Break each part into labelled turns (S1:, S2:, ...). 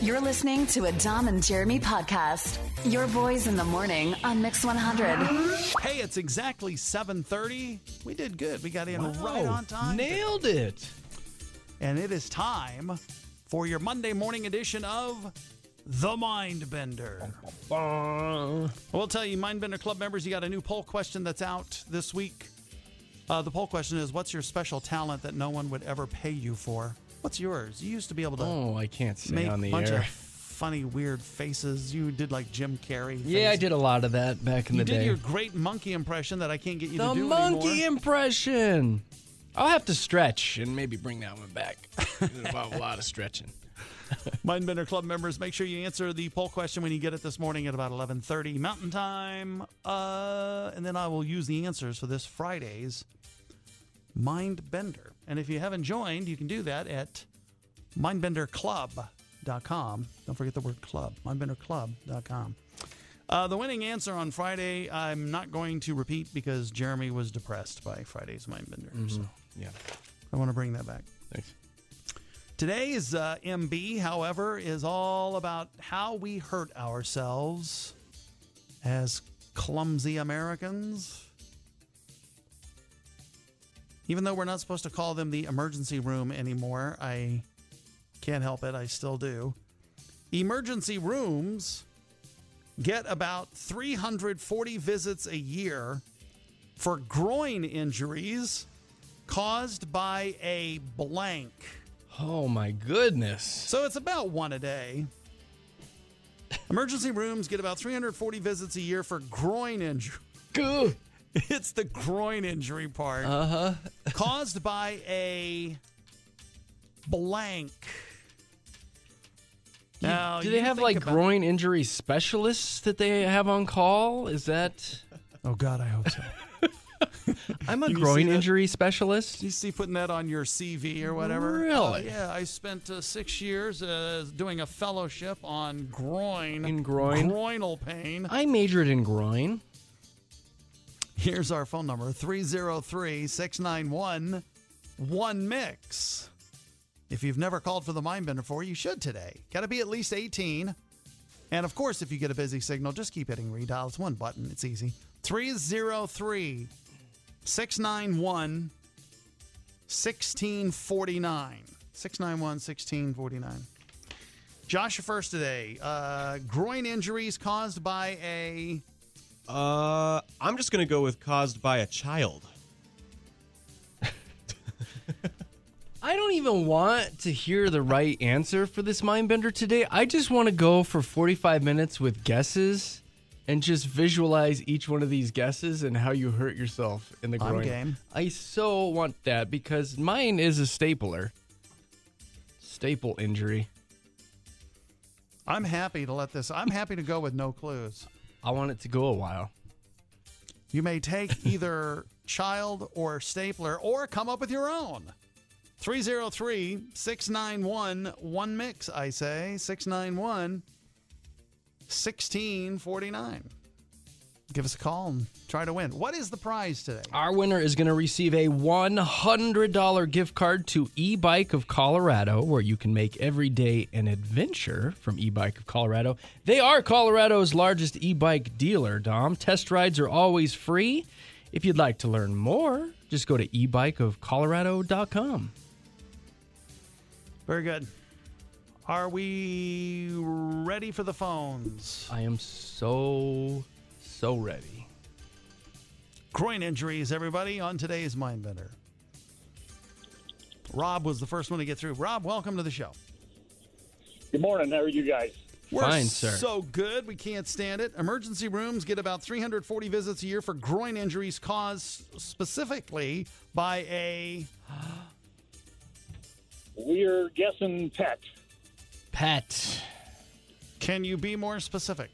S1: You're listening to a Dom and Jeremy podcast. Your boys in the morning on Mix 100.
S2: Hey, it's exactly 7:30. We did good. We got in right on time.
S3: Nailed it.
S2: And it is time for your Monday morning edition of The Mindbender. We'll tell you, Mindbender Club members, you got a new poll question that's out this week. The poll question is, what's your special talent that no one would ever pay you for? What's yours? You used to be able to
S3: I can't say
S2: make
S3: on the
S2: a bunch
S3: air.
S2: of funny, weird faces. You did like Jim Carrey.
S3: Yeah, I did a lot of that back in the day.
S2: You did your great monkey impression that I can't get you to do
S3: The
S2: anymore.
S3: monkey impression. I'll have to stretch and maybe bring that one back. It involved a lot of stretching.
S2: Mindbender Club members, make sure you answer the poll question when you get it this morning at about 11:30 Mountain Time. And then I will use the answers for this Friday's Mindbender. And if you haven't joined, you can do that at mindbenderclub.com. Don't forget the word club, mindbenderclub.com. The winning answer on Friday, I'm not going to repeat because Jeremy was depressed by Friday's Mindbender. So
S3: Yeah.
S2: I want to bring that back.
S3: Thanks.
S2: Today's MB, however, is all about how we hurt ourselves as clumsy Americans. Even though we're not supposed to call them the emergency room anymore, I can't help it. I still do. Emergency rooms get about 340 visits a year for groin injuries caused by a blank.
S3: Oh, my goodness.
S2: So it's about one a day. Emergency rooms get about 340 visits a year for groin injury.
S3: Goo.
S2: It's the groin injury part. Caused by a blank. Now,
S3: Do they have like groin injury specialists that they have on call? Is that...
S2: Oh, God, I hope so.
S3: I'm a
S2: You see
S3: groin
S2: that?
S3: injury specialist.
S2: You see putting that on your CV or whatever?
S3: Really?
S2: Yeah, I spent 6 years doing a fellowship on groin.
S3: In groin?
S2: Groinal pain.
S3: I majored in groin.
S2: Here's our phone number, 303-691-1MIX. If you've never called for the Mindbender before, you should today. Got to be at least 18. And, of course, if you get a busy signal, just keep hitting redial. It's one button. It's easy. 303-691-1649. 691-1649. Josh, you're first today. Groin injuries caused by a...
S4: I'm just going to go with caused by a child.
S3: I don't even want to hear the right answer for this Mindbender today. I just want to go for 45 minutes with guesses and just visualize each one of these guesses and how you hurt yourself in the groin.
S2: I'm game.
S3: I so want that because mine is a staple injury.
S2: I'm happy to let this... I'm happy to go with no clues.
S3: I want it to go a while.
S2: You may take either child or stapler or come up with your own. 303-691-1MIX, I say. 691-1649. Give us a call and try to win. What is the prize today?
S3: Our winner is going to receive a $100 gift card to E-Bike of Colorado, where you can make every day an adventure from E-Bike of Colorado. They are Colorado's largest e-bike dealer, Dom. Test rides are always free. If you'd like to learn more, just go to ebikeofcolorado.com.
S2: Very good. Are we ready for the phones?
S3: I am so ready.
S2: Groin injuries, everybody, on today's Mindbender. Rob was the first one to get through. Rob, welcome to the show.
S5: Good morning. How are you guys?
S2: We're
S3: Fine, sir.
S2: so good. We can't stand it. Emergency rooms get about 340 visits a year for groin injuries caused specifically by a...
S5: We're guessing pet.
S3: Pet.
S2: Can you be more specific?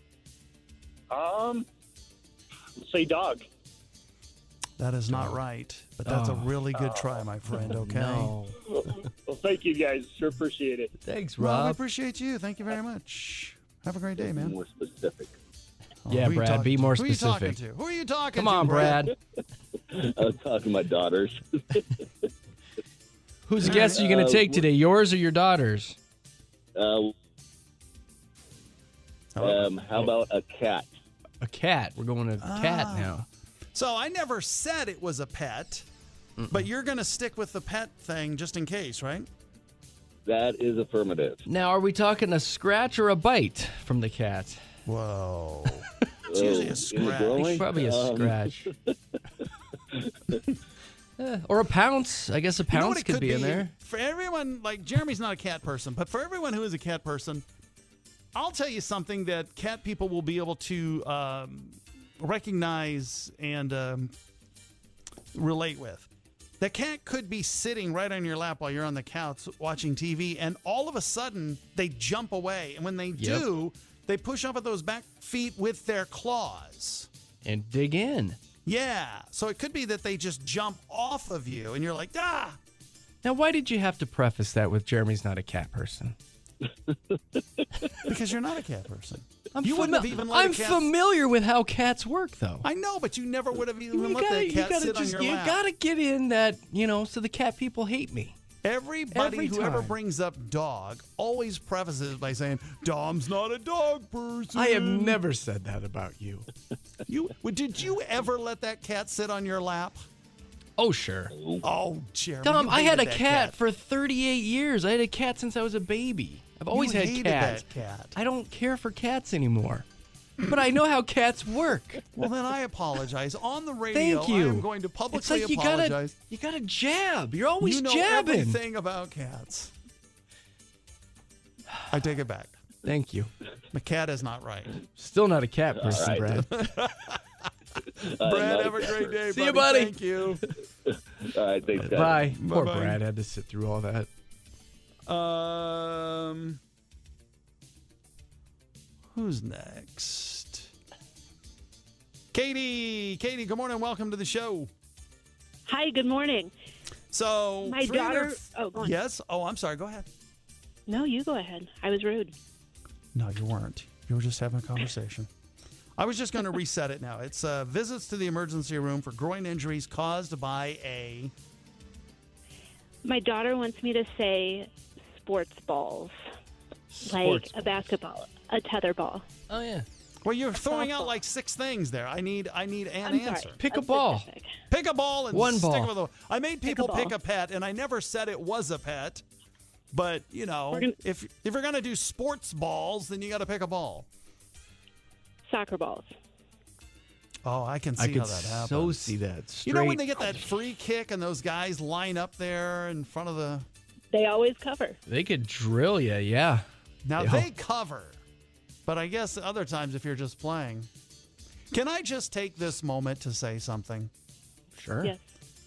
S5: Say dog.
S2: That is not right, but that's a really good try, my friend, okay?
S3: No.
S5: Well, thank you guys. Sure appreciate it.
S3: Thanks,
S2: Well, we
S3: Rob.
S2: appreciate you. Thank you very much. Have a great day, man.
S5: More specific.
S3: Yeah,
S2: who are you
S3: Brad,
S2: talking
S3: be
S2: to?
S3: more
S2: Who are you
S3: specific.
S2: talking to? Who are you talking
S3: Come
S2: to?
S3: on, Brad.
S5: I was talking to my daughters.
S3: Whose guess are you going to take today, yours or your daughter's?
S5: How about a cat?
S3: A cat. We're going to cat now.
S2: So I never said it was a pet, but you're going to stick with the pet thing just in case, right?
S5: That is affirmative.
S3: Now, are we talking a scratch or a bite from the cat?
S2: Whoa. It's usually a
S5: In the
S2: scratch.
S5: growing?
S3: Probably a scratch. Or a pounce. I guess a
S2: You know
S3: pounce
S2: what it
S3: could be in there.
S2: For everyone, like Jeremy's not a cat person, but for everyone who is a cat person, I'll tell you something that cat people will be able to recognize and relate with. The cat could be sitting right on your lap while you're on the couch watching TV, and all of a sudden they jump away. And when they do, they push up at those back feet with their claws.
S3: And dig in.
S2: Yeah. So it could be that they just jump off of you, and you're like, ah!
S3: Now, why did you have to preface that with Jeremy's not a cat person?
S2: Because you're not a cat person.
S3: I'm
S2: You wouldn't have even let a
S3: I'm
S2: cat-
S3: familiar with how cats work, though.
S2: I know, but you never would have even let that cat sit on your
S3: you
S2: lap.
S3: gotta get in that, so the cat people hate me.
S2: Everybody
S3: Every
S2: who ever
S3: time.
S2: brings up dog always prefaces by saying, Dom's not a dog person.
S3: I have never said that about you.
S2: Did you ever let that cat sit on your lap?
S3: Oh, sure.
S2: Oh, Jeremy.
S3: Dom,
S2: you
S3: I had a
S2: hated that
S3: cat for 38 years. I had a cat since I was a baby. I've always
S2: You
S3: had
S2: hated
S3: cats.
S2: that cat.
S3: I don't care for cats anymore. But I know how cats work.
S2: Well, then I apologize. On the radio,
S3: Thank you.
S2: I am going to
S3: It's
S2: publicly
S3: like
S2: apologize.
S3: you gotta jab. You're always
S2: You know
S3: jabbing.
S2: everything about cats. I take it back.
S3: Thank you.
S2: The cat is not right.
S3: Still not a cat person,
S5: right.
S3: Brad.
S2: Brad, have a great day,
S3: See you, buddy.
S2: Thank you.
S5: All right, thanks, guys.
S3: Bye. Poor
S2: Bye-bye.
S3: Brad had to sit through all that.
S2: Who's next? Katie, good morning. Welcome to the show.
S6: Hi, good morning.
S2: So
S6: My
S2: 300
S6: daughter- oh, go on.
S2: Yes. Oh, I'm sorry. Go ahead.
S6: No, you go ahead. I was rude.
S2: No, you weren't. You were just having a conversation. I was just going to reset it now. It's visits to the emergency room for groin injuries caused by a.
S6: My daughter wants me to say sports balls, like
S3: Sports
S6: a basketball, a tether ball.
S3: Oh, yeah.
S2: Well, you're throwing out
S6: softball.
S2: like 6 things there. I need an
S6: I'm
S2: answer.
S6: sorry.
S3: Pick a ball.
S6: Specific.
S2: Pick a ball and
S3: One
S2: stick
S3: ball.
S2: with it. I made people
S6: ball.
S2: pick a pet, and I never said it was a pet. But
S6: We're gonna-
S2: if you're gonna do sports balls, then you got to pick a ball.
S6: Soccer balls.
S2: Oh, I can see
S3: I
S2: how
S3: could
S2: that happens.
S3: so see that. Straight.
S2: You know when they get that free kick and those guys line up there in front of the.
S6: They always cover.
S3: They could drill you, yeah.
S2: Now
S3: Yeah.
S2: they cover, but I guess other times if you're just playing. Can I just take this moment to say something?
S3: Sure.
S6: Yes.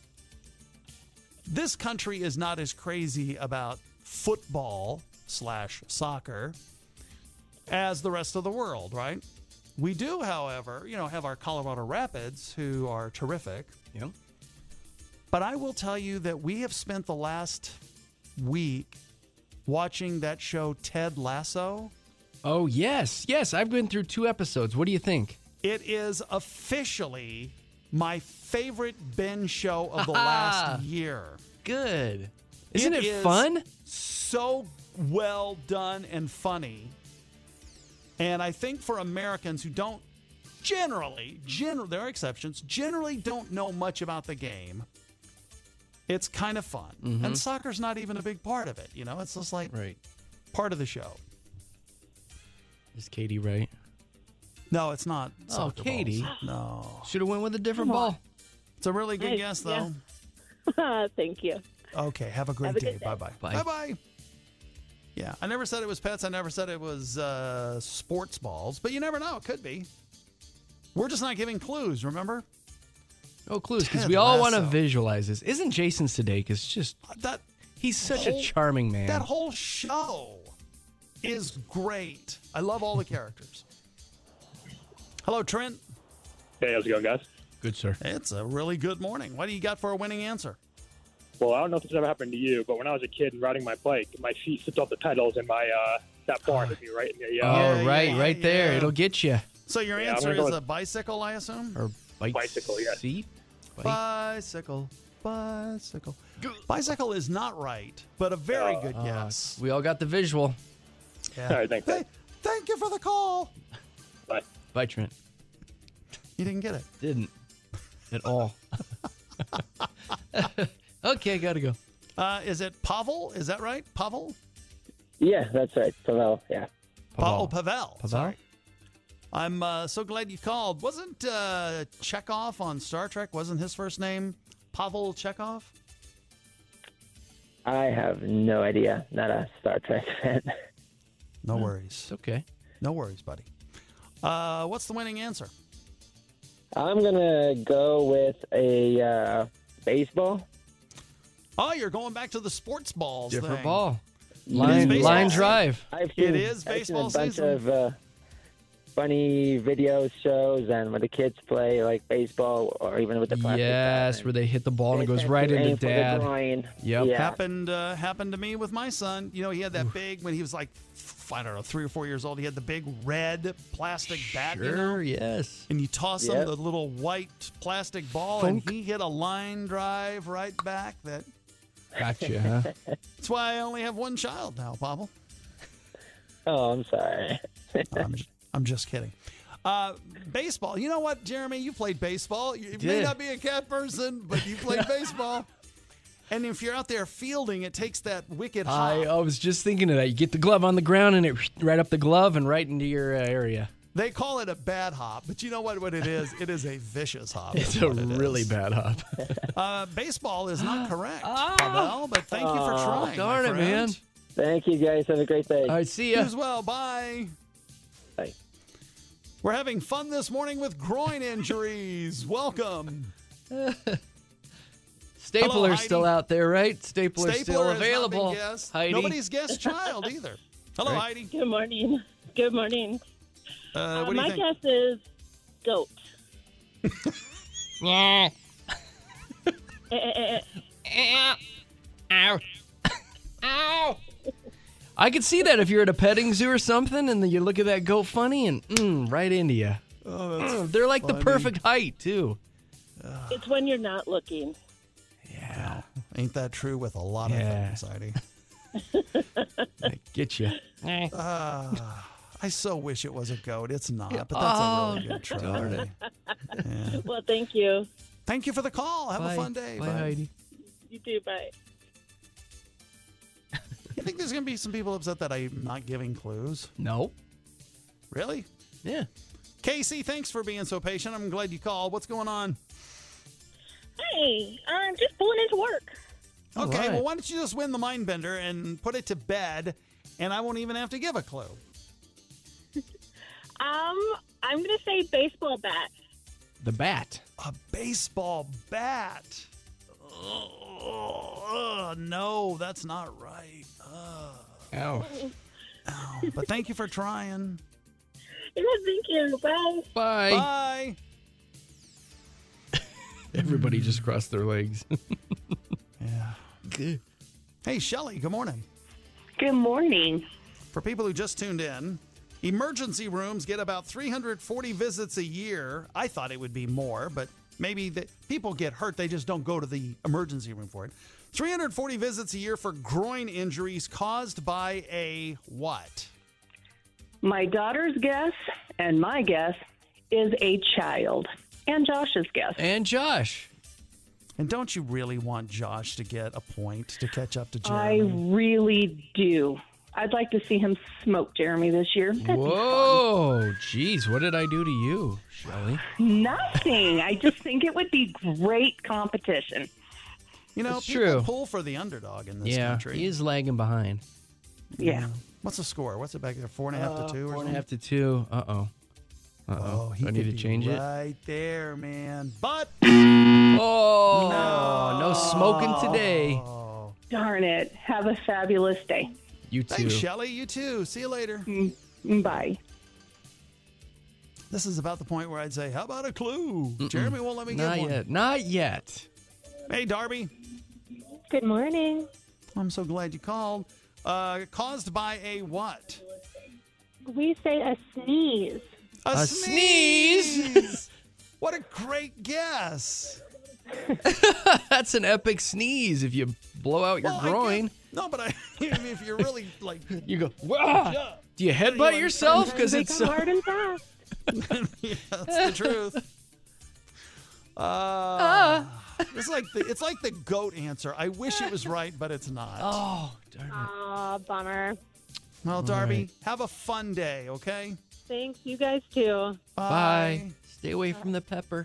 S2: This country is not as crazy about football/soccer as the rest of the world, right? We do, however, have our Colorado Rapids, who are terrific.
S3: Yep.
S2: But I will tell you that we have spent the last week watching that show Ted Lasso.
S3: Oh, yes. Yes, I've been through 2 episodes. What do you think?
S2: It is officially my favorite binge show of the last year.
S3: Good. Isn't it
S2: is
S3: fun?
S2: So well done and funny. And I think for Americans who don't generally, there are exceptions, generally don't know much about the game, it's kind of fun. And soccer's not even a big part of it. It's just like
S3: Right.
S2: part of the show.
S3: Is Katie right?
S2: No, it's not.
S3: Oh,
S2: soccer
S3: Katie.
S2: balls. No.
S3: Should have went with a different
S6: Come on.
S3: ball.
S2: It's a really good
S6: Nice,
S2: guess, though.
S6: Thank you.
S2: Okay, have a great
S6: Have a
S2: day.
S6: good day.
S2: Bye-bye.
S3: Bye.
S2: Bye-bye. Yeah, I never said it was pets. I never said it was sports balls. But you never know. It could be. We're just not giving clues, remember?
S3: Oh, clues, because
S2: Ted
S3: we all want to
S2: Lasso.
S3: visualize this. Isn't Jason Sudeikis just...
S2: That
S3: He's such
S2: whole-
S3: a charming man.
S2: That whole show is great. I love all the characters. Hello, Trent.
S5: Hey, how's it going, guys?
S3: Good, sir.
S2: It's a really good morning. What do you got for a winning answer?
S5: Well, I don't know if this ever happened to you, but when I was a kid and riding my bike, my feet slipped off the pedals and my that bar hit me right in the
S3: Oh, right there.
S2: yeah.
S3: It'll get you.
S2: So your
S5: Yeah, I'm
S2: answer
S5: gonna go
S2: is
S5: with-
S2: a bicycle, I assume?
S3: Or
S5: Bicycle, yeah.
S3: seat? Bike.
S2: Bicycle. Bicycle is not right, but a very good guess.
S3: We all got the visual.
S2: Yeah.
S5: All right, thanks.
S2: Hey, Thank you for the call.
S5: Bye.
S3: Bye, Trent.
S2: You didn't get it.
S3: Didn't at all. Okay, gotta go.
S2: Is it Pavel? Is that right? Pavel?
S7: Yeah, that's right. Pavel, yeah.
S2: Pavel. Pavel.
S3: Pavel?
S2: Sorry. I'm so glad you called. Wasn't Chekhov on Star Trek? Wasn't his first name Pavel Chekhov?
S7: I have no idea. Not a Star Trek fan.
S2: No worries.
S3: It's okay.
S2: No worries, buddy. What's the winning answer?
S7: I'm going to go with a baseball.
S2: Oh, you're going back to the sports balls
S3: Different
S2: thing.
S3: ball.
S2: is
S3: Line
S2: baseball.
S3: drive.
S7: I've
S2: It is baseball
S7: I've seen a bunch
S2: season.
S7: of funny video shows, and when the kids play like baseball or even with the plastic
S3: Yes,
S7: ball,
S3: where they hit the ball and it
S7: they
S3: goes
S7: tend
S3: right
S7: to
S3: into
S7: aim for the
S3: dad.
S7: groin.
S3: Yep.
S7: Yeah.
S2: Happened to me with my son. You know, he had that big, when he was like, I don't know, 3 or 4 years old, he had the big red plastic bat, you know?
S3: Sure, yes.
S2: And you toss him
S7: Yep.
S2: the little white plastic ball,
S3: Thunk.
S2: and he hit a line drive right back.
S3: Gotcha, huh?
S2: That's why I only have one child now, Pavel.
S7: Oh, I'm sorry.
S2: I'm just kidding. Baseball. You know what, Jeremy? You played baseball. You may
S3: did.
S2: not be a cat person, but you played baseball. And if you're out there fielding, it takes that wicked hop.
S3: I was just thinking of that. You get the glove on the ground and it right up the glove and right into your area.
S2: They call it a bad hop, but you know what it is? It is a vicious hop.
S3: It's
S2: is
S3: a
S2: what it
S3: really
S2: is.
S3: bad hop.
S2: Baseball is not correct, Pavel, but thank you for trying.
S3: Darn
S2: my
S3: it,
S2: friend.
S3: man.
S7: Thank you, guys. Have a great day.
S3: All right, see
S2: You
S3: ya.
S2: as well. Bye.
S7: Bye.
S2: We're having fun this morning with groin injuries. Welcome.
S3: Stapler's
S2: Heidi.
S3: still out there, right? Stapler's
S2: Stapler
S3: still
S2: has not been
S3: available.
S2: guessed.
S3: Heidi.
S2: Nobody's guessed child either. Hello,
S3: Right.
S2: Heidi.
S8: Good morning. Good morning.
S2: What do you
S8: My
S2: think?
S8: guess is goat.
S3: Yeah. Ow. Ow. I could see that if you're at a petting zoo or something and then you look at that goat funny and right into you.
S2: Oh, that's
S3: They're like the
S2: funny.
S3: perfect height, too.
S8: It's when you're not looking.
S3: Yeah.
S2: Ain't that true with a lot
S3: Yeah.
S2: of things, Heidi?
S3: I get you.
S2: I so wish it was a goat. It's not, but that's a really good try. Yeah.
S8: Well, thank you.
S2: Thank you for the call. Have
S3: Bye.
S2: a fun day.
S3: Bye, Heidi.
S8: You too. Bye.
S2: You think there's going to be some people upset that I'm not giving clues?
S3: No.
S2: Really?
S3: Yeah.
S2: Casey, thanks for being so patient. I'm glad you called. What's going on?
S8: Hey, I'm just pulling into work.
S3: All
S2: Okay,
S3: right.
S2: well, why don't you just win the mind bender and put it to bed, and I won't even have to give a clue.
S8: I'm gonna say baseball bat.
S3: The bat.
S2: A baseball bat. Oh, no, that's not right.
S3: Ow.
S2: Oh, but thank you for trying.
S8: Yeah, thank you. Bye.
S3: Bye.
S2: Bye.
S3: Everybody just crossed their legs.
S2: Yeah. Hey, Shelly, good morning.
S9: Good morning.
S2: For people who just tuned in, emergency rooms get about 340 visits a year. I thought it would be more, but maybe people get hurt. They just don't go to the emergency room for it. 340 visits a year for groin injuries caused by a what?
S9: My daughter's guess and my guess is a child. And Josh's guess.
S3: And Josh.
S2: And don't you really want Josh to get a point to catch up to
S9: I
S2: Jeremy?
S9: really do. I'd like to see him smoke Jeremy this year. That'd be
S3: Whoa. Jeez, what did I do to you, Shelly?
S9: fun. Nothing. I just think it would be great competition.
S2: You know,
S3: It's
S2: people
S3: true.
S2: pull for the underdog in this
S3: Yeah,
S2: country.
S3: he is lagging behind.
S9: Yeah.
S2: What's the score? What's it back there? 4.5 to 2 or something?
S3: 4.5 to 2. Uh-oh.
S2: Oh, he
S3: Do I need
S2: could
S3: to
S2: be
S3: change it?
S2: right there, man. But
S3: Oh, no smoking today.
S9: Darn it. Have a fabulous day.
S3: You too.
S2: thanks, Shelly. You too. See you later.
S9: Bye.
S2: This is about the point where I'd say, how about a clue? Jeremy won't let me get
S3: Not
S2: one.
S3: yet. Not yet.
S2: Hey, Darby.
S8: Good morning.
S2: I'm so glad you called. Caused by a what?
S8: We say a sneeze.
S2: A
S3: sneeze?
S2: What a great guess.
S3: That's an epic sneeze if you blow out your
S2: Well, I
S3: groin.
S2: get- no, but I mean, if you're really like,
S3: You go, "Wah!" Do you headbutt yourself? Because it's so
S6: hard and fast.
S2: Yeah, that's the truth. It's like the goat answer. I wish it was right, but it's not.
S3: Oh, darn it.
S6: Aw, bummer.
S2: Well, Darby, have a fun day, okay?
S6: Thanks, you guys too.
S3: Bye. Stay away from the pepper.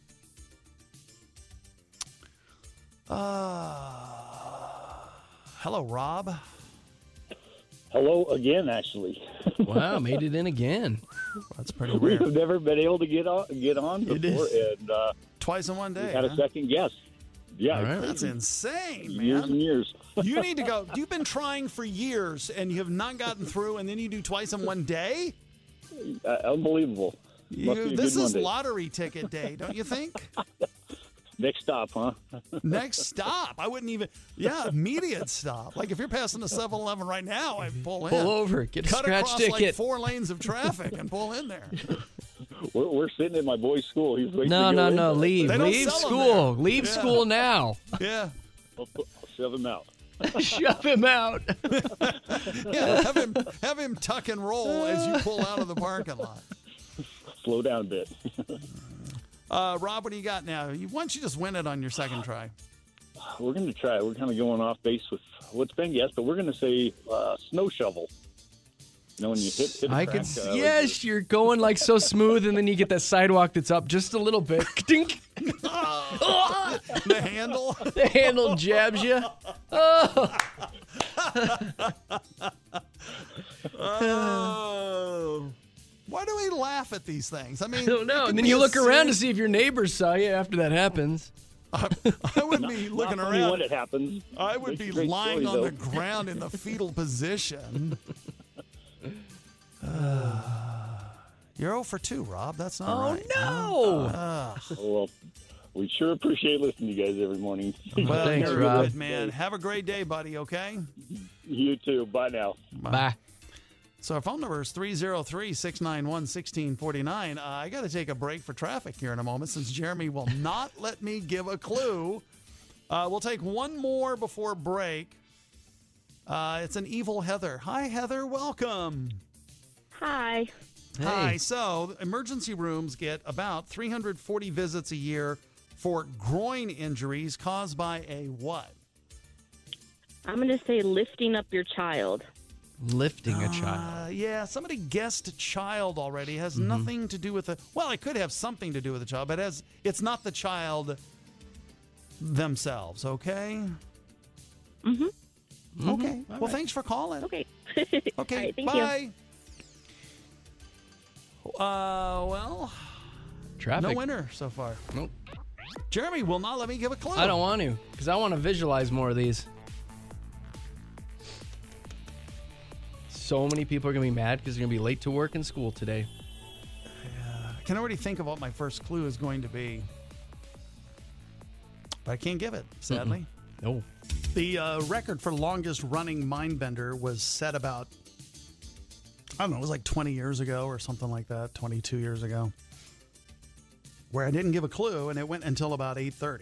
S2: Hello, Rob.
S10: Hello again, actually.
S3: Wow, made it in again.
S2: That's pretty
S10: We
S2: rare.
S10: have never been able to get on before, and
S2: Twice in one day.
S10: we had a
S2: huh?
S10: second guest. Yeah,
S3: All right.
S2: That's insane,
S10: years and
S2: man.
S10: years.
S2: You need to go. You've been trying for years, and you have not gotten through, and then you do twice in one day?
S10: Unbelievable. Must be a
S2: This
S10: good
S2: is
S10: Monday.
S2: lottery ticket day, don't you think?
S10: Next stop, huh?
S2: Next stop. I wouldn't even. Yeah, immediate stop. Like if you're passing a 7-Eleven right now, I'd pull in.
S3: Pull over, get a
S2: Cut
S3: scratch
S2: across
S3: ticket.
S2: like 4 lanes of traffic and pull in there.
S10: We're sitting at my boy's school. He's waiting
S3: No,
S10: to go
S3: no,
S10: in.
S3: leave.
S2: They don't
S3: Leave
S2: sell 'em
S3: school.
S2: there.
S3: Leave
S2: Yeah.
S3: school now.
S2: Yeah.
S10: I'll shove him out.
S3: Shove him out.
S2: Yeah, have him tuck and roll as you pull out of the parking lot.
S10: Slow down a bit.
S2: Rob, what do you got now? Why don't you just win it on your second try?
S10: We're going to try. We're kind of going off base with what's been guessed, but we're going to say snow shovel. You know, when you hit a
S3: I
S10: crack,
S3: could.
S10: like
S3: Yes, you're going like so smooth, and then you get that sidewalk that's up just a little bit. Dink.
S2: The handle?
S3: The handle jabs you. Oh.
S2: Oh. Why do we laugh at these things? I mean,
S3: I don't know.
S2: it could
S3: And then
S2: be
S3: you
S2: a
S3: look around to
S2: serious-
S3: see if your neighbors saw you after that happens.
S2: I would be looking
S10: not funny when
S2: around.
S10: it happens.
S2: I would
S10: Makes
S2: be
S10: a great
S2: lying
S10: story,
S2: on the
S10: though.
S2: ground in the fetal position. You're 0 for 2, Rob. That's not right.
S3: No.
S10: Well, we sure appreciate listening to you guys every morning.
S2: Well,
S3: Thanks,
S2: you're
S3: Rob.
S2: good, man. Have a great day, buddy, okay?
S10: You too. Bye now.
S3: Bye.
S2: So our phone number is 303-691-1649. I got to take a break for traffic here in a moment since Jeremy will not let me give a clue. We'll take one more before break. It's an evil Heather. Hi, Heather. Welcome.
S6: Hi.
S2: Hi. So emergency rooms get about 340 visits a year for groin injuries caused by a what?
S6: I'm going to say lifting up your child.
S3: Lifting a child.
S2: Yeah, somebody guessed child already. It has nothing to do with the. Well, it could have something to do with the child, but it's not the child themselves. Okay.
S6: Mm-hmm.
S2: Okay. Well, thanks for calling.
S6: Okay.
S2: Okay.
S6: All right, thank
S2: bye. Well,
S3: Traffic.
S2: no winner so far.
S3: Nope.
S2: Jeremy will not let me give a clue.
S3: I don't want to, because I want to visualize more of these. So many people are going to be mad because they're going to be late to work and school today.
S2: I can already think of what my first clue is going to be, but I can't give it, sadly.
S3: No.
S2: The record for longest running Mindbender was set about, I don't know, it was like 20 years ago or something like that, 22 years ago, where I didn't give a clue, and it went until about 8:30.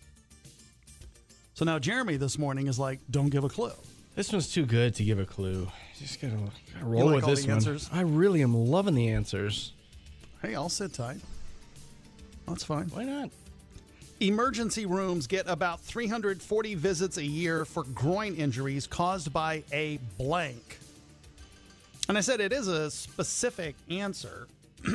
S2: So now Jeremy this morning is like, don't give a clue.
S3: This one's too good to give a clue. Just gotta roll
S2: like
S3: with
S2: all
S3: this
S2: the
S3: one.
S2: answers?
S3: I really am loving the answers.
S2: Hey, I'll sit tight. That's fine.
S3: Why not?
S2: Emergency rooms get about 340 visits a year for groin injuries caused by a blank. And I said it is a specific answer.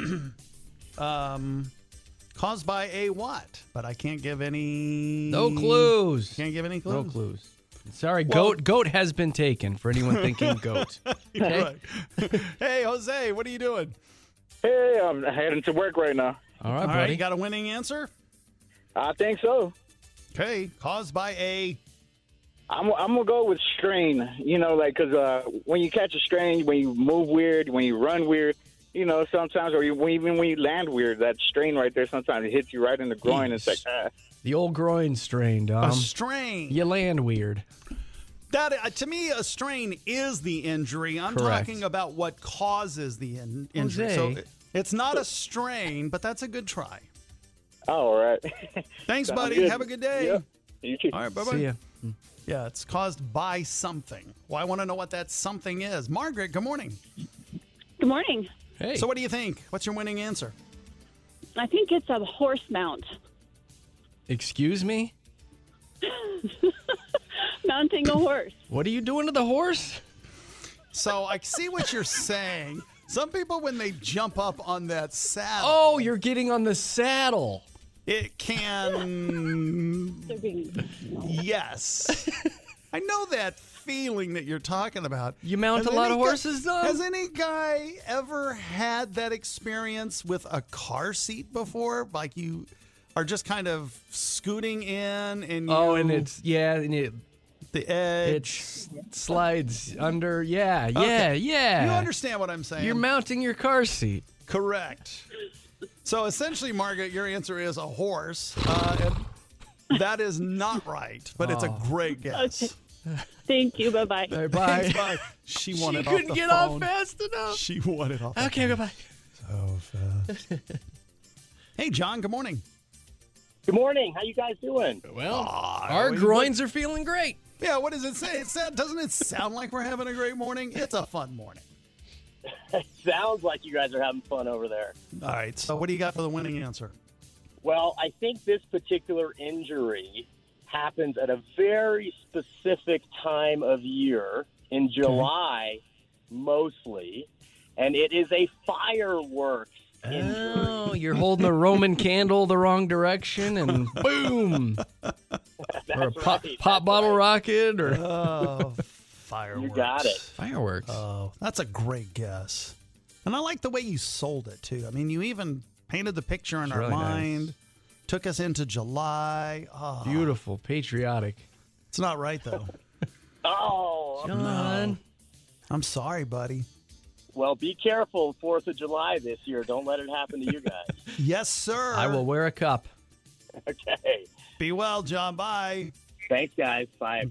S2: Caused by a what? But I can't give any.
S3: No clues.
S2: Can't give any clues.
S3: No clues. Sorry,
S2: Well-
S3: goat has been taken for anyone thinking goat. Okay?
S2: Right. Hey, Jose, what are you doing?
S11: Hey, I'm heading to work right now.
S3: All right,
S2: All
S3: buddy.
S2: right, you got a winning answer?
S11: I think so.
S2: Okay, caused by a.
S11: I'm gonna go with strain. You know, like because when you catch a strain, when you move weird, when you run weird, you know, sometimes, or even when you land weird, that strain right there, sometimes it hits you right in the groin. It's like,
S3: The old groin strain, Dom.
S2: A strain.
S3: You land weird.
S2: That to me, a strain is the injury. I'm
S3: Correct.
S2: talking about what causes the injury.
S3: Jose.
S2: So it's not a strain, but that's a good try.
S11: oh, all right.
S2: Thanks,
S11: Sounds
S2: buddy.
S11: good.
S2: Have a good day.
S11: Yeah. You too.
S2: All right, bye bye.
S3: See ya.
S2: Yeah, it's caused by something. Well, I want to know what that something is. Margaret, good morning.
S6: Good morning.
S3: Hey.
S2: So what do you think? What's your winning answer?
S6: I think it's a horse mount.
S3: Excuse me?
S6: Mounting a horse.
S3: What are you doing to the horse?
S2: So I see what you're saying. Some people, when they jump up on that saddle,
S3: Oh, you're getting on the saddle.
S2: it can.
S6: They're being-
S2: Yes. I know that feeling that you're talking about.
S3: You mount
S2: Has
S3: a lot
S2: any
S3: of horses, though?
S2: Has any guy ever had that experience with a car seat before? Like you are just kind of scooting in and you,
S3: Oh, and it's, yeah, and it
S2: the edge.
S3: slides under. Yeah, yeah,
S2: Okay.
S3: yeah.
S2: You understand what I'm saying?
S3: You're mounting your car seat.
S2: Correct. So essentially, Margaret, your answer is a horse. And that is not right, but it's a great guess.
S6: Okay. Thank you. Bye-bye.
S3: All right, bye.
S2: Thanks, bye. She won it off
S3: couldn't
S2: the
S3: get
S2: phone.
S3: off fast enough.
S2: She won it off. the
S3: Okay,
S2: phone.
S3: goodbye.
S2: So fast. Hey, John. Good morning.
S12: Good morning. How you guys doing?
S3: Well,
S2: Aw,
S3: our
S2: we-
S3: groins are feeling great.
S2: Yeah, what does it say? Doesn't it sound like we're having a great morning? It's a fun morning.
S12: It sounds like you guys are having fun over there.
S2: All right. So what do you got for the winning answer?
S12: Well, I think this particular injury happens at a very specific time of year in July, mostly, and it is a fireworks injury.
S3: Oh, you're holding a Roman candle the wrong direction and boom. Or a pop
S12: right,
S3: bottle rocket or
S2: Oh, fireworks.
S12: You got it.
S3: fireworks.
S2: Oh, that's a great guess. And I like the way you sold it, too. I mean, you even painted the picture in our
S3: really
S2: mind,
S3: nice.
S2: took us into July. Oh,
S3: Beautiful, patriotic.
S2: It's not right, though.
S12: Oh,
S3: John.
S2: I'm sorry, buddy.
S12: well, be careful 4th of July this year. Don't let it happen to you guys.
S2: Yes, sir.
S3: I will wear a cup.
S12: Okay.
S2: Be well, John. Bye.
S12: Thanks, guys. Bye.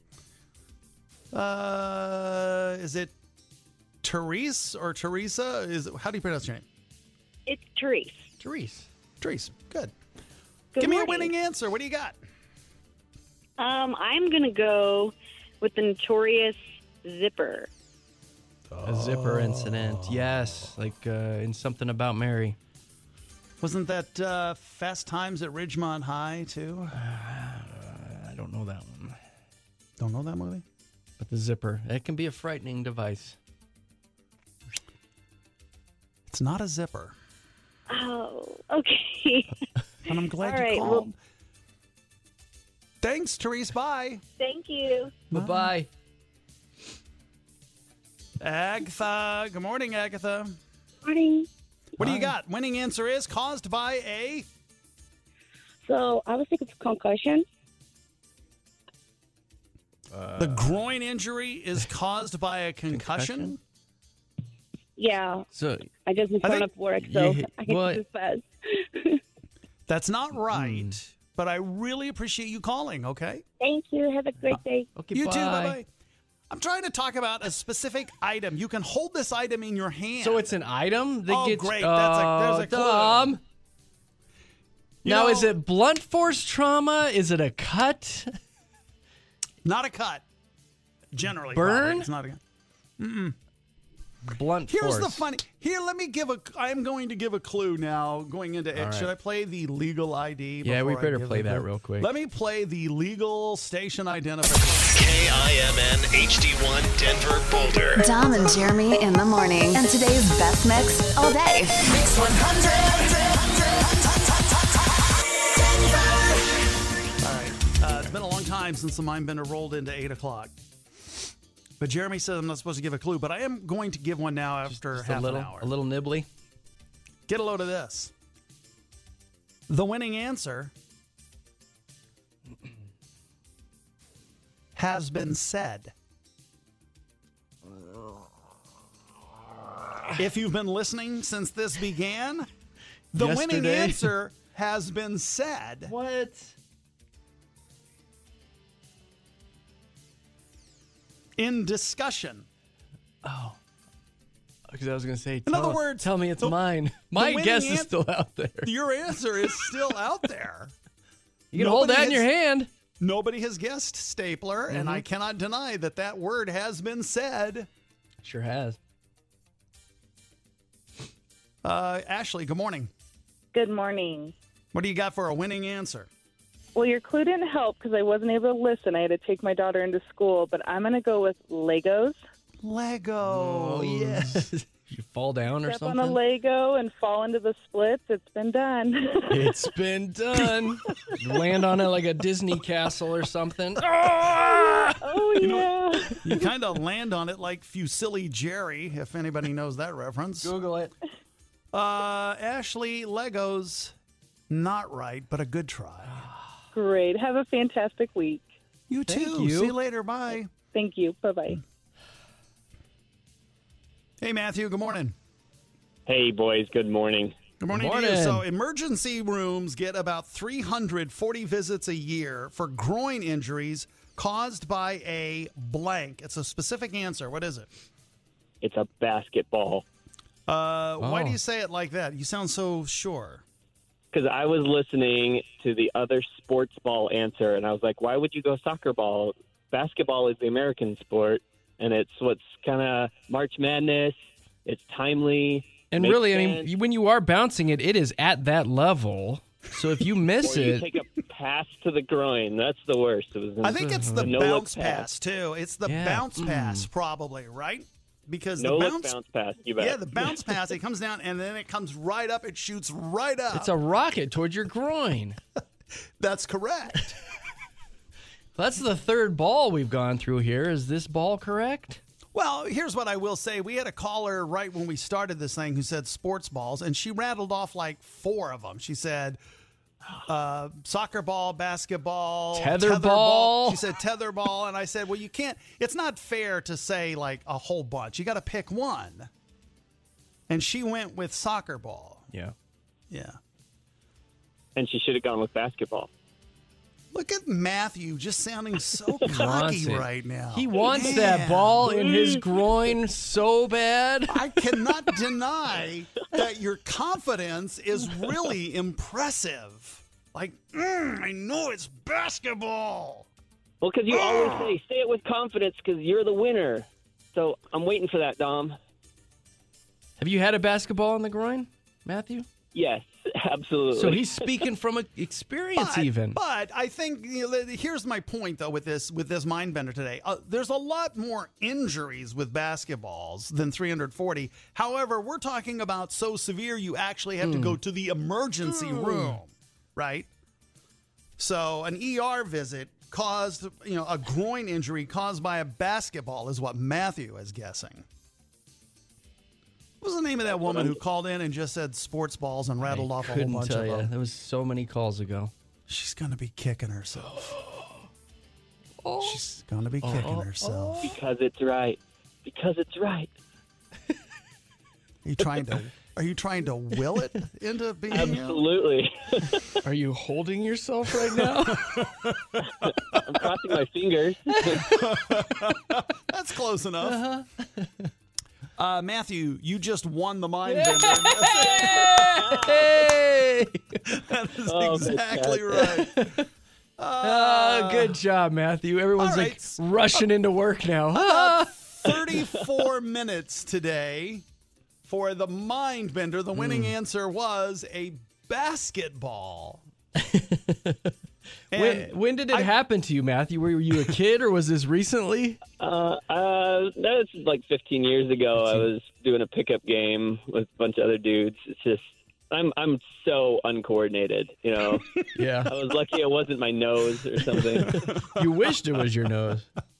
S2: Is it Therese or Teresa? How do you pronounce your name?
S6: It's Therese.
S3: Therese.
S2: Therese. Good.
S6: Good
S2: Give me a
S6: morning.
S2: winning answer. What do you got?
S6: I'm going to go with the notorious Zipper.
S3: A zipper incident. Yes, like in Something About Mary.
S2: Wasn't that Fast Times at Ridgemont High, too?
S3: I don't know that one.
S2: Don't know that movie?
S3: But the zipper. It can be a frightening device.
S2: It's not a zipper.
S6: Oh, okay.
S2: And I'm glad
S6: All
S2: you
S6: right,
S2: called.
S6: well-
S2: Thanks, Therese. Bye.
S6: Thank you.
S3: Bye-bye.
S2: Agatha. Good morning, Agatha.
S13: Morning.
S2: What do you got? Winning answer is caused by a...
S13: So I was thinking of concussion.
S2: The groin injury is caused by a concussion?
S13: Yeah.
S3: So
S13: I just in
S2: I
S13: front
S2: think-
S13: of work, so
S3: Yeah,
S13: I can
S3: well-
S13: do this fast.
S2: That's not right, but I really appreciate you calling, okay?
S13: Thank you. Have a great day.
S3: Okay,
S2: You
S3: bye.
S2: too, bye-bye. I'm trying to talk about a specific item. You can hold this item in your hand.
S3: So it's an item that
S2: Oh,
S3: gets...
S2: great. There's a clue.
S3: Tom.
S2: You
S3: Now,
S2: know-
S3: is it blunt force trauma? Is it a cut?
S2: Not a cut. Generally.
S3: Burn?
S2: probably. It's not a cut.
S3: Blunt
S2: Here's
S3: force.
S2: the funny. Here, let me give a. I'm going to give a clue now. Going into it,
S3: All right.
S2: should I play the legal ID?
S3: Yeah, we
S2: before I
S3: better
S2: give
S3: play
S2: the
S3: that
S2: clue?
S3: real quick.
S2: Let me play the legal station identification.
S14: KIMN HD1 Denver Boulder.
S1: Dom and Jeremy in the morning. And today's best mix all day.
S14: Mix 100.
S2: All right. It's been a long time since the Mind Bender rolled into 8 o'clock. But Jeremy said I'm not supposed to give a clue, but I am going to give one now after
S3: Just
S2: half
S3: a little,
S2: an hour.
S3: a little nibbly.
S2: Get a load of this. The winning answer has been said. If you've been listening since this began, the winning
S3: Yesterday.
S2: answer has been said.
S3: What?
S2: In discussion.
S3: Oh. Because I was going to say,
S2: In other words,
S3: tell me it's
S2: the-
S3: mine.
S2: the
S3: My
S2: winning
S3: guess is
S2: ans-
S3: still out there.
S2: Your answer is still out there.
S3: You can hold
S2: Nobody
S3: that in your
S2: has-
S3: hand.
S2: Nobody has guessed stapler, and I cannot deny that that word has been said.
S3: Sure has.
S2: Ashley, good morning.
S15: Good morning.
S2: What do you got for a winning answer?
S15: Well, your clue didn't help because I wasn't able to listen. I had to take my daughter into school, but I'm going to go with Legos.
S2: Legos.
S3: Oh, yes. You fall down or
S15: Step
S3: something?
S15: on a Lego and fall into the splits. It's been done.
S3: It's been done. Land on it like a Disney castle or something.
S15: Oh, yeah.
S2: You kind of land on it like Fusilli Jerry, if anybody knows that reference.
S3: Google it.
S2: Ashley, Legos, not right, but a good try.
S15: Great. Have a fantastic week.
S2: You too. See you later. Bye.
S15: Thank you. Bye-bye.
S2: Hey, Matthew. Good morning.
S16: Hey, boys. Good morning.
S2: Good morning to you. So emergency rooms get about 340 visits a year for groin injuries caused by a blank. It's a specific answer. What is it?
S16: It's a basketball.
S2: Why do you say it like that? You sound so sure.
S16: Because I was listening to the other sports ball answer, and I was like, why would you go soccer ball? Basketball is the American sport, and it's what's kind of March Madness. It's timely.
S3: And
S16: makes
S3: really,
S16: sense.
S3: I mean, when you are bouncing it, it is at that level. So if you miss
S16: Or you
S3: it,
S16: take a pass to the groin. That's the worst. It was
S2: I think it's the
S16: no-look
S2: bounce pass, too. It's the bounce pass, probably, right? Because the
S16: No-look bounce pass, you bet.
S2: Yeah, the bounce pass, it comes down, and then it comes right up. It shoots right up.
S3: it's a rocket towards your groin.
S2: That's correct.
S3: That's the third ball we've gone through here. Is this ball correct?
S2: Well, here's what I will say. We had a caller right when we started this thing who said sports balls, and she rattled off like 4 of them. She said soccer ball, basketball,
S3: Tether ball.
S2: She said tether ball, and I said, well, you can't. It's not fair to say like a whole bunch. You got to pick one. And she went with soccer ball.
S3: Yeah.
S2: Yeah.
S16: And she should have gone with basketball.
S2: Look at Matthew just sounding so
S3: He wants
S2: cocky
S3: it.
S2: right now.
S3: He wants that ball in his groin so bad.
S2: I cannot deny that your confidence is really impressive. Like, I know it's basketball.
S16: Well, because you always say it with confidence because you're the winner. So I'm waiting for that, Dom.
S3: Have you had a basketball in the groin, Matthew?
S16: Yes, absolutely.
S3: So he's speaking from experience, even.
S2: But I think here's my point though with this mind bender today. There's a lot more injuries with basketballs than 340. However, we're talking about so severe you actually have to go to the emergency room, right? So an ER visit caused, a groin injury caused by a basketball is what Matthew is guessing. What was the name of that woman who called in and just said sports balls and rattled off a whole bunch of them?
S3: That was so many calls ago.
S2: She's going to be kicking herself. She's going to be kicking herself.
S16: Because it's right. Because it's right.
S2: Are you trying to will it into being
S16: Absolutely.
S2: out?
S3: Are you holding yourself right now?
S16: I'm crossing my fingers.
S2: That's close enough. Matthew, you just won the mind bender.
S3: Hey!
S2: That is exactly right.
S3: Good job, Matthew. Everyone's
S2: right.
S3: like rushing into work now.
S2: About 34 minutes today for the mind bender. The winning answer was a basketball.
S3: When did it happen to you, Matthew? Were you a kid or was this recently?
S16: That was like 15 years ago. I was doing a pickup game with a bunch of other dudes. It's just I'm so uncoordinated,
S3: Yeah.
S16: I was lucky it wasn't my nose or something.
S3: You wished it was your nose.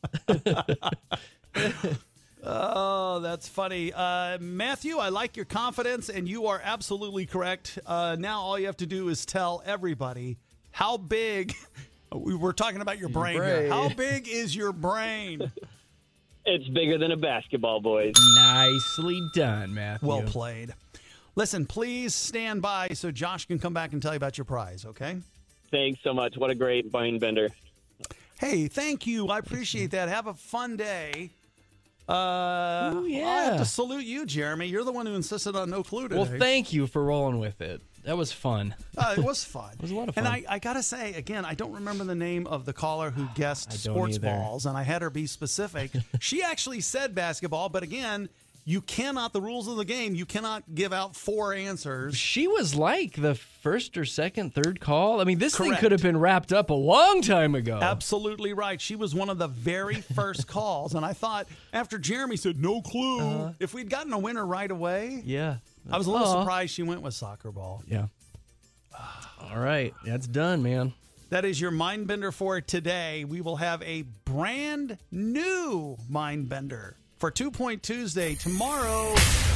S2: Oh, that's funny. Matthew, I like your confidence, and you are absolutely correct. Now all you have to do is tell everybody how big. We were talking about your brain here. How big is your brain?
S16: It's bigger than a basketball, boys.
S3: Nicely done, Matthew.
S2: Well played. Listen, please stand by so Josh can come back and tell you about your prize, okay?
S16: Thanks so much. What a great mind bender.
S2: Hey, thank you. I appreciate that. Have a fun day.
S3: yeah.
S2: I have to salute you, Jeremy. You're the one who insisted on no clue today.
S3: Well, thank you for rolling with it. That was fun.
S2: It was fun.
S3: It was a lot of fun.
S2: And I got to say, again, I don't remember the name of the caller who guessed sports
S3: either.
S2: balls, and I had her be specific. She actually said basketball, but again, You cannot, the rules of the game, you cannot give out 4 answers.
S3: She was like the first or second, third call. I mean, this thing
S2: Correct.
S3: could have been wrapped up a long time ago.
S2: Absolutely right. She was one of the very first calls. And I thought, after Jeremy said, no clue, if we'd gotten a winner right away,
S3: Yeah.
S2: I was a little surprised she went with soccer ball.
S3: Yeah. All right. That's done, man.
S2: That is your mind bender for today. We will have a brand new mind bender for 2 Point Tuesday tomorrow.